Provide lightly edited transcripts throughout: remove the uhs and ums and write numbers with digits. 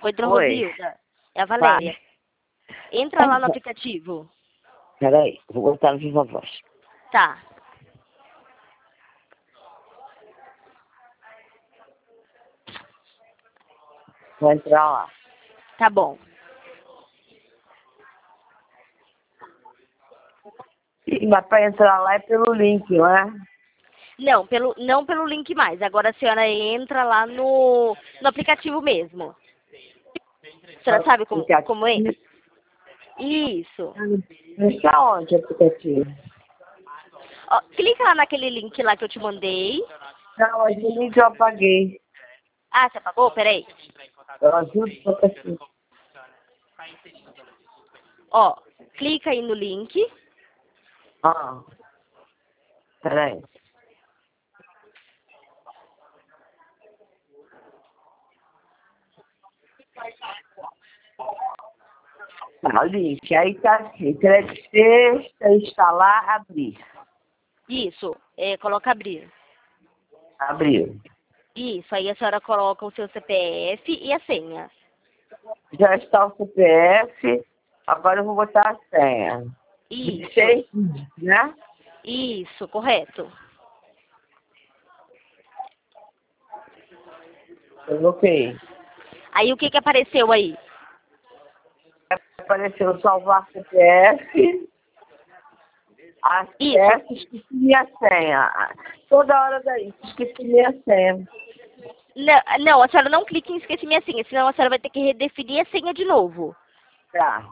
Oi, Dona Oi. Rosilda. É a Valéria. Entra lá no aplicativo. Peraí, vou botar no Viva Voz. Tá. Vou entrar lá. Tá bom. Mas para entrar lá é pelo link, não é? Não pelo link mais. Agora a senhora entra lá no aplicativo mesmo. A senhora sabe como é? Isso. Está onde o aplicativo? Ó, clica lá naquele link lá que eu te mandei. Não, esse link eu apaguei. Ah, você apagou? Peraí. Eu ajudo o aplicativo. Ó, clica aí no link. Ah, peraí. Tá, o link. Aí tá assim, crédito sexta, instalar, abrir. Isso. Coloca abrir. Abriu. Isso. Aí a senhora coloca o seu CPF e a senha. Já está o CPF. Agora eu vou botar a senha. Isso. 6, né? Isso, correto. Coloquei. Aí o que apareceu aí? Apareceu salvar CPF. Acesso, esqueci minha senha. Toda hora daí, esqueci minha senha. Não, a senhora não clica em esquecer minha senha, senão a senhora vai ter que redefinir a senha de novo. Tá.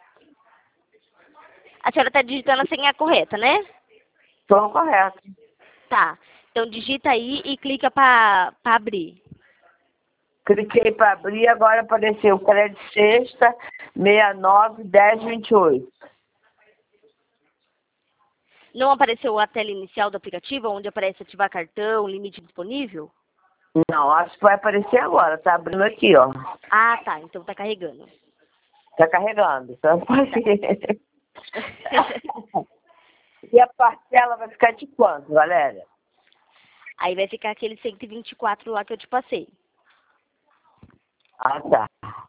A senhora está digitando a senha correta, né? Tô correto. Tá. Então digita aí e clica para abrir. Cliquei para abrir, agora apareceu crédito sexta, 69 10 28. Não apareceu a tela inicial do aplicativo, onde aparece ativar cartão, limite disponível? Não, acho que vai aparecer agora. Tá abrindo aqui, ó. Ah, tá. Então tá carregando. Tá carregando. Então, e a parcela vai ficar de quanto, Valéria? Aí vai ficar aquele 124 lá que eu te passei. Ah, tá.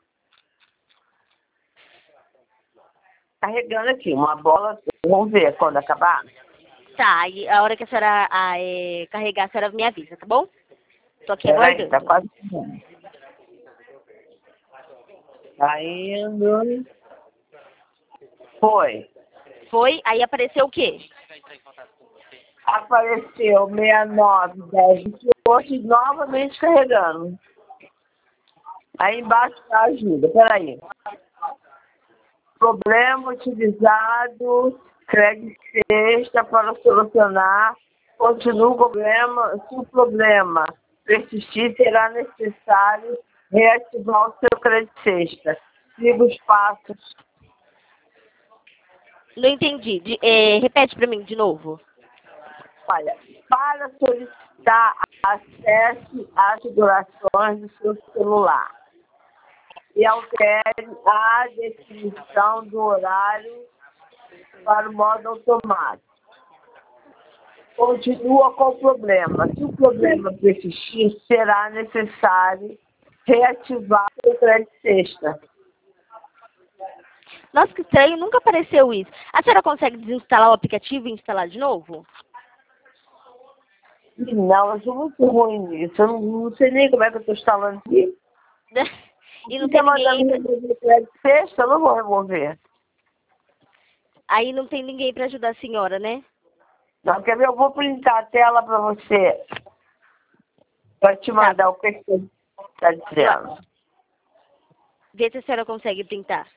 Carregando aqui, uma bola. Vamos ver quando acabar. Tá, aí a hora que a senhora carregar, a senhora me avisa, tá bom? Tô aqui Peraí, aguardando. tá quase. Tá indo. Foi. Foi? Aí apareceu o quê? Apareceu 69 10 28 novamente carregando. Aí embaixo tá a ajuda. Peraí. Problema utilizado, crédito sexta para solucionar. Continua o problema. Se o problema persistir, será necessário reativar o seu crédito sexta. Siga os passos. Não entendi. Repete pra mim de novo. Olha, para solicitar acesso às configurações do seu celular e altere a definição do horário para o modo automático. Continua com o problema. Se o problema persistir, será necessário reativar o crédito sexta. Nossa, que estranho, nunca apareceu isso. A senhora consegue desinstalar o aplicativo e instalar de novo? Não, eu sou muito ruim nisso. Eu não sei nem como é que eu estou instalando aqui. E não Se tem você mandar ninguém me aí remover o crédito sexta, eu não vou remover. aí não tem ninguém pra ajudar a senhora, né? Não, quer ver? Eu vou printar a tela para você. Para te mandar o que você está dizendo. Vê se a senhora consegue printar.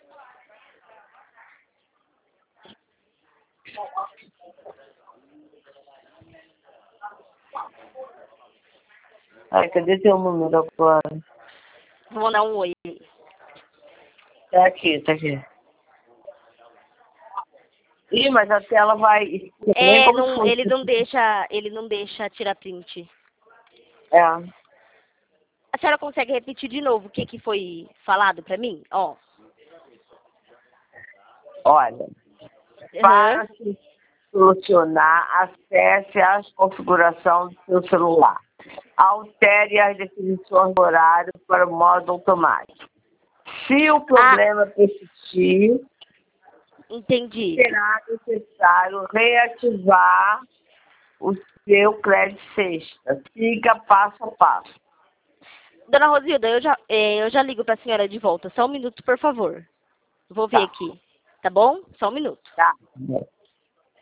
Ai, cadê teu número agora? Vou mandar um oi. Tá aqui, tá aqui. Ih, mas a tela vai... Nem como Não, foi. ele não deixa tirar print. É. A senhora consegue repetir de novo o que foi falado pra mim? Ó. Olha, para se solucionar, acesse a configuração do seu celular. Altere as definições do horário para o modo automático. Se o problema persistir, entendi. será necessário reativar o seu crédito sexta. Siga passo a passo. Dona Rosilda, eu já ligo para a senhora de volta. Só um minuto, por favor. Vou ver aqui. Tá bom? Só um minuto. Tá.